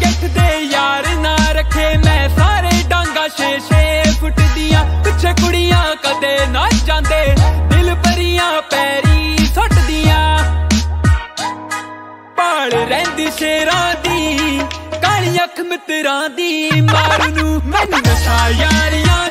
ਗਿੱਠ ਦੇ यार ना रखे मैं सारे डांगा 6-6 फुट दियां पिछे कुड़ियां कदे ना जांदे दिल परियां पैरी सुट दियां भाल रहिंदी शेरां दी काली अख मित्रां दी मारू नू मैनू नशा यारियां